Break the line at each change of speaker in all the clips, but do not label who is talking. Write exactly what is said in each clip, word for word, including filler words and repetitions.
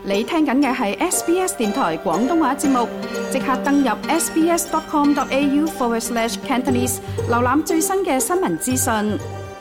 你聽緊嘅係 S B S 電台廣東話節目，即刻登入 sbs.com.au forward slash Cantonese， 瀏覽最新嘅新聞資訊。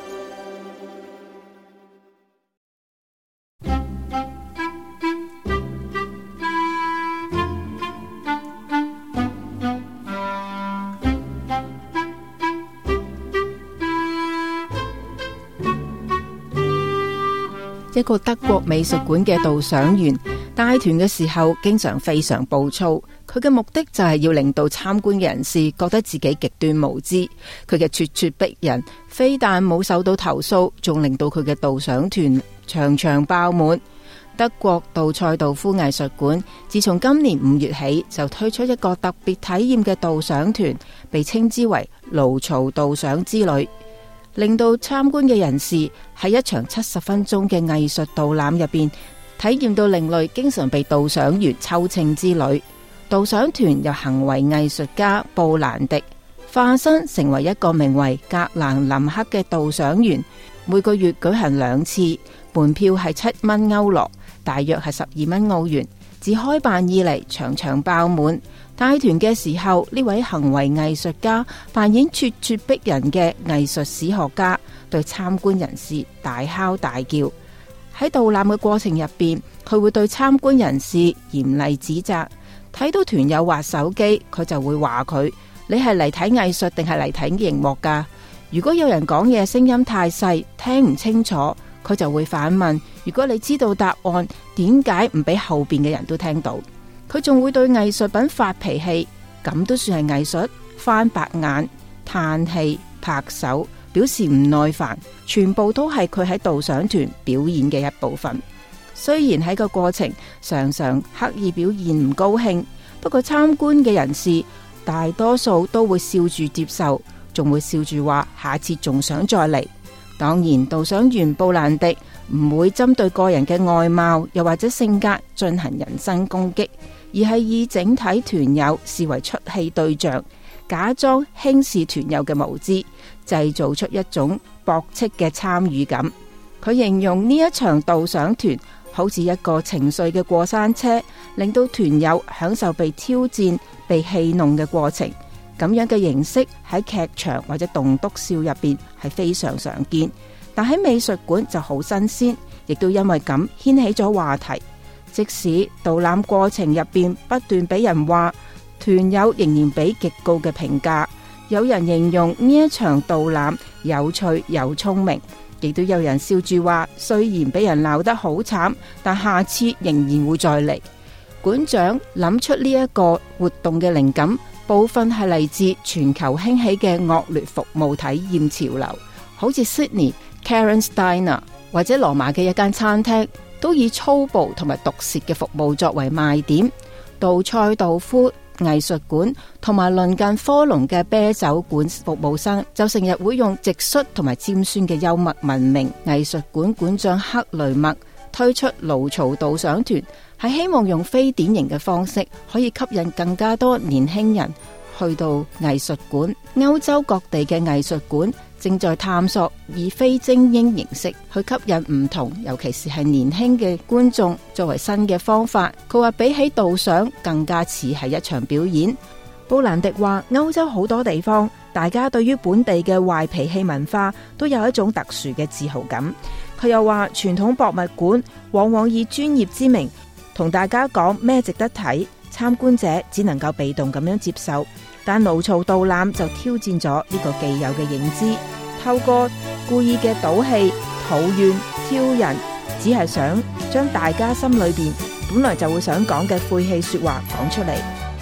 一個德國美術館嘅導賞員帶團嘅時候經常非常暴躁，佢嘅目的就係要令到參觀嘅人士覺得自己極端無知。佢嘅咄咄逼人非但冇受到投訴，仲令到佢嘅導賞團場場爆滿。德國杜塞道夫藝術館自從今年五月起就推出一個特別體驗嘅導賞團，被稱之為勞嘈導賞之旅，令到參觀嘅人士喺一場七十分鐘嘅藝術導覽入邊體驗到另類經常被導賞員抽秤之旅。導賞團由行為藝術家布蘭迪化身成為一個名為格蘭林克嘅導賞員，每個月舉行兩次，門票係七蚊歐羅，大約係十二蚊澳元。自開辦以嚟場場爆滿。帶團嘅時候，呢位行為藝術家扮演咄咄逼人嘅藝術史學家，對參觀人士大敲大叫。喺導覽嘅過程入邊，佢會對參觀人士嚴厲指責。睇到團友滑手機，佢就會話佢：你係嚟睇藝術定係嚟睇熒幕㗎？如果有人講嘢聲音太細，聽唔清楚，佢就會反問：如果你知道答案，點解唔俾後邊嘅人都聽到？佢仲會對藝術品發脾氣，咁都算係藝術？翻白眼、嘆氣、拍手，表示唔耐煩，全部都係佢喺導賞團表演嘅一部分。雖然喺個過程常常刻意表現唔高興，不過參觀嘅人士大多數都會笑住接受，仲會笑住話下次仲想再嚟。當然，導賞員布蘭迪唔會針對個人嘅外貌又或者性格進行人身攻擊，而係以整體團友視為出氣對象，假裝輕視團友嘅無知，製造出一種駁斥嘅參與感。佢形容呢一場導賞團好似一個情緒嘅過山車，令到團友享受被挑戰、被戲弄嘅過程。咁樣嘅形式喺劇場或者棟篤笑入邊係非常常見，但喺美術館就好新鮮，亦都因為咁掀起咗話題。即使導覽過程入邊不斷俾人話，團友仍然俾極高嘅評價。有人形容呢一場導覽有趣又聰明，亦都有人笑住話，雖然俾人鬧得好慘，但下次仍然會再嚟。館長諗出呢一個活動嘅靈感，部分係嚟自全球興起嘅惡劣服務體驗潮流，好似 Sydney Karen's Diner 或者羅馬嘅一間餐廳，都以粗暴同埋毒舌嘅服務作為賣點。杜塞道夫藝術館同埋鄰近科隆嘅啤酒館服務生就成日會用直率同埋尖酸嘅幽默聞名。藝術館館長克雷默推出勞嘈導賞團，係希望用非典型嘅方式可以吸引更加多年輕人去到藝術館。歐洲各地嘅藝術館正在探索以非精英形式去吸引唔同，尤其是係年輕嘅觀眾，作為新嘅方法。佢話比起導賞更加似係一場表演。布蘭迪話歐洲好多地方，大家對於本地嘅壞脾氣文化都有一種特殊嘅自豪感。佢又話傳統博物館往往以專業之名同大家講咩值得睇，參觀者只能夠被動咁樣接受。但勞嘈導覽就挑戰咗呢個既有嘅認知，透過故意嘅賭氣、抱怨、挑人，只係想將大家心裏邊本來就會想講嘅晦氣說話講出嚟。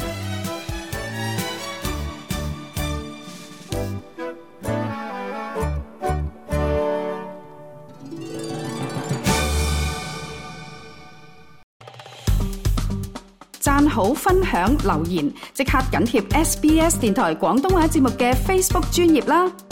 讚好、分享、留言，即刻緊貼 S B S 電台廣東話節目嘅 Facebook 專頁啦！